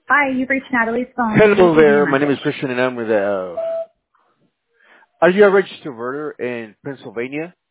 Hi, you've reached Natalie's phone. Please Hello leave me a there. My name is message. Christian, and I'm with. Are you a registered voter in Pennsylvania?